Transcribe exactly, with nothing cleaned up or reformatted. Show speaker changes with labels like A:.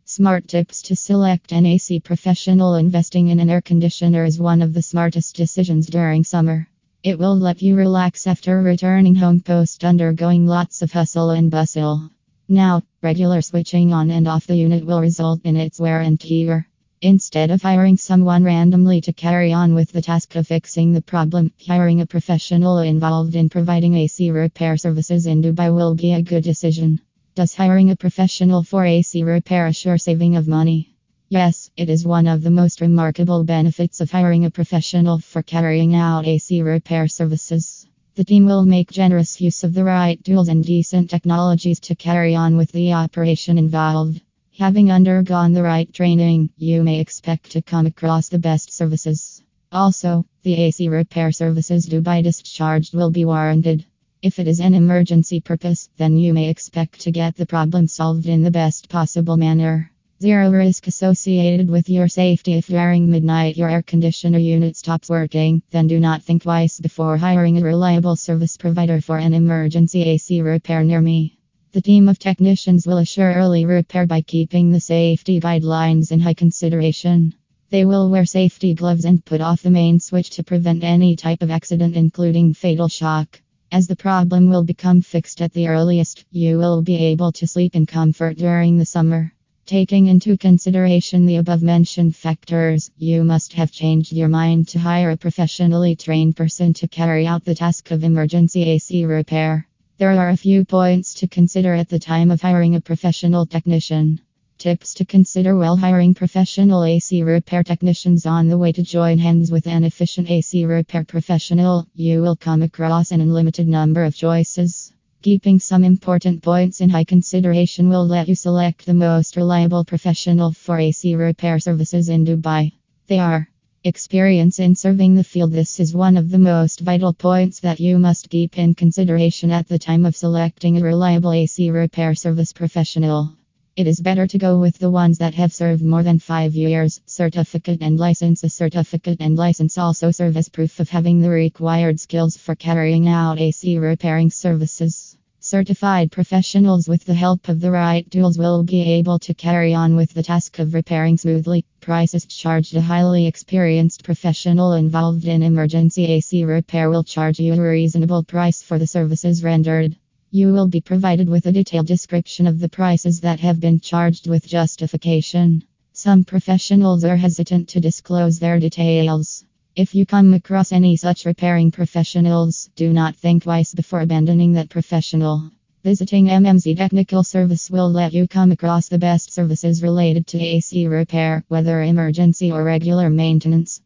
A: Smart tips to select an A C professional. Investing in an air conditioner is one of the smartest decisions during summer. It will let you relax after returning home post undergoing lots of hustle and bustle. Now, regular switching on and off the unit will result in its wear and tear. Instead of hiring someone randomly to carry on with the task of fixing the problem, hiring a professional involved in providing A C repair services in Dubai will be a good decision. Does hiring a professional for A C repair assure saving of money? Yes, it is one of the most remarkable benefits of hiring a professional for carrying out A C repair services. The team will make generous use of the right tools and decent technologies to carry on with the operation involved. Having undergone the right training, you may expect to come across the best services. Also, the A C repair services Dubai discharged will be warranted. If it is an emergency purpose, then you may expect to get the problem solved in the best possible manner. Zero risk associated with your safety. If during midnight your air conditioner unit stops working, then do not think twice before hiring a reliable service provider for an emergency A C repair near me. The team of technicians will assure early repair by keeping the safety guidelines in high consideration. They will wear safety gloves and put off the main switch to prevent any type of accident, including fatal shock. As the problem will become fixed at the earliest, you will be able to sleep in comfort during the summer. Taking into consideration the above-mentioned factors, you must have changed your mind to hire a professionally trained person to carry out the task of emergency A C repair. There are a few points to consider at the time of hiring a professional technician. Tips to consider while hiring professional A C repair technicians. On the way to join hands with an efficient A C repair professional, you will come across an unlimited number of choices. Keeping some important points in high consideration will let you select the most reliable professional for A C repair services in Dubai. They are: experience in serving the field. This is one of the most vital points that you must keep in consideration at the time of selecting a reliable A C repair service professional. It is better to go with the ones that have served more than five years. Certificate and license. A certificate and license also serve as proof of having the required skills for carrying out A C repairing services. Certified professionals with the help of the right tools will be able to carry on with the task of repairing smoothly. Prices charged. A highly experienced professional involved in emergency A C repair will charge you a reasonable price for the services rendered. You will be provided with a detailed description of the prices that have been charged with justification. Some professionals are hesitant to disclose their details. If you come across any such repairing professionals, do not think twice before abandoning that professional. Visiting M M Z Technical Service will let you come across the best services related to A C repair, whether emergency or regular maintenance.